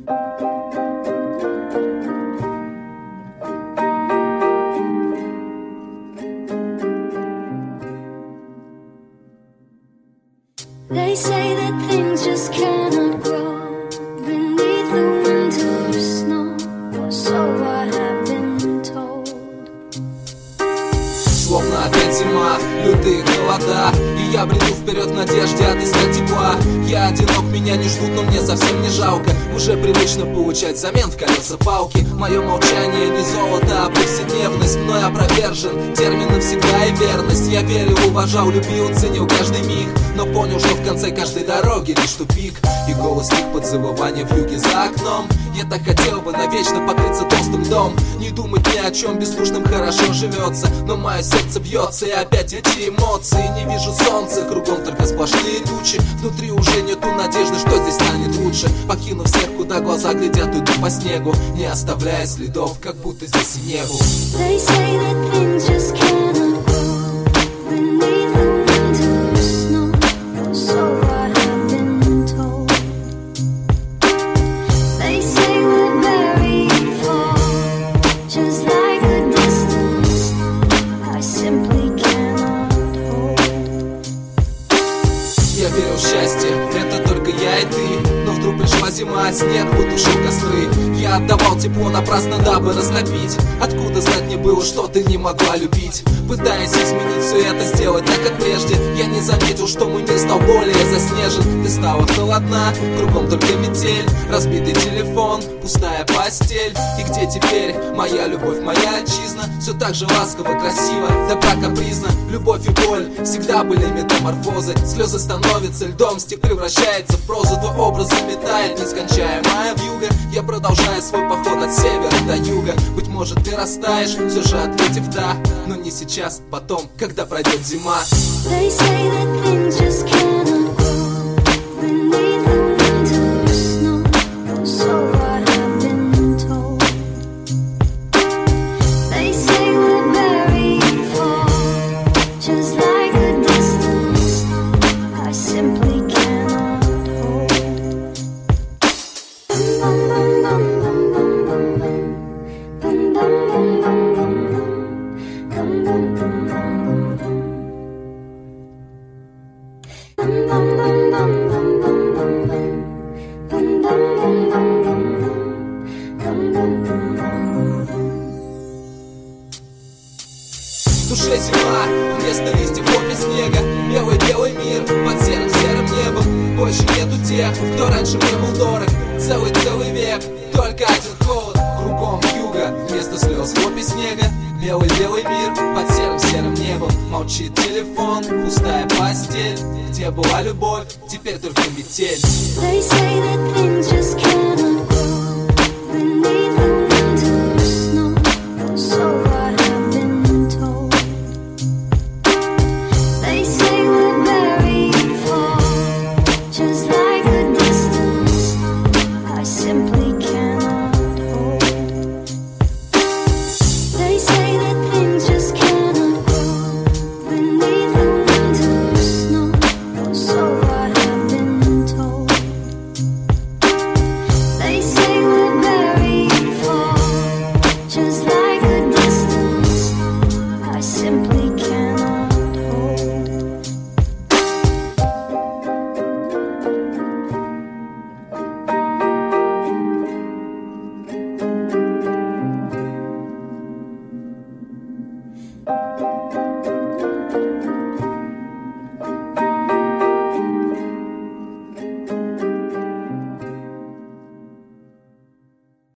They say that things just cannot grow beneath the winter snow, so I have been told. Словно опять зима, лютые холода, и я бреду вперед в надежде отыскать тепла. Я одинок, меня не ждут, но мне совсем не жалко. Уже привычно получать взамен в колеса палки. Мое молчание не золото, а повседневность. Мной опровержен термин навсегда и верность. Я верил, уважал, любил, ценил каждый миг, но понял, что в конце каждой дороги лишь тупик. И голос их под завывание вьюги за окном. Я так хотел бы навечно покрыться толстым льдом, не думать ни о чем, бездушным хорошо живется. Но мое сердце бьется, и опять эти эмоции. Не вижу солнца, кругом только сплошные тучи. Внутри уже нету надежды, что здесь станет лучше. Покинув всех, куда глаза глядят, иду по снегу, не оставляя следов, как будто здесь и не был. They say that things just cannot grow beneath the winter snow, so I have been told. They say we're very far, just like a distant star I simply cannot hold. Я верил в счастье, это только я и ты. Но вдруг пришла зима, снег потушил костры. Я отдавал тепло напрасно, дабы растопить. Откуда знать мне было, что ты не могла любить? Пытаясь изменить все это, сделать так, как прежде, я не заметил, что мой мир стал более заснежен. Ты стала холодна, кругом только метель, разбитый телефон, пустая постель. И где теперь моя любовь, моя отчизна? Все так же ласково, красиво, добра капризно. Любовь и боль всегда были метаморфозы. Слезы становятся льдом, стих превращается в прозу. Твой образ заметает нескончаемая вьюга. Я продолжаю свой поход от севера до юга. Быть может, ты растаешь, все же ответив да, но не сейчас, потом, когда пройдет зима. They say that things just cannot grow beneath the winter snow, so I have been told. They say we're very far, just like a distant star I simply cannot hold. Bum bum bum bum bum bum bum bum bum bum bum bum bum bum. В душе зима, вместо листьев хлопья снега. Белый-белый мир под серым-серым небом. Больше нету тех, кто раньше мне был дорог. Целый век, только один холод. Кругом юга, вместо слез хлопья снега. Белый-белый мир под серым-серым небом. Молчит телефон, пустая постель. Где была любовь, теперь только метель. They say that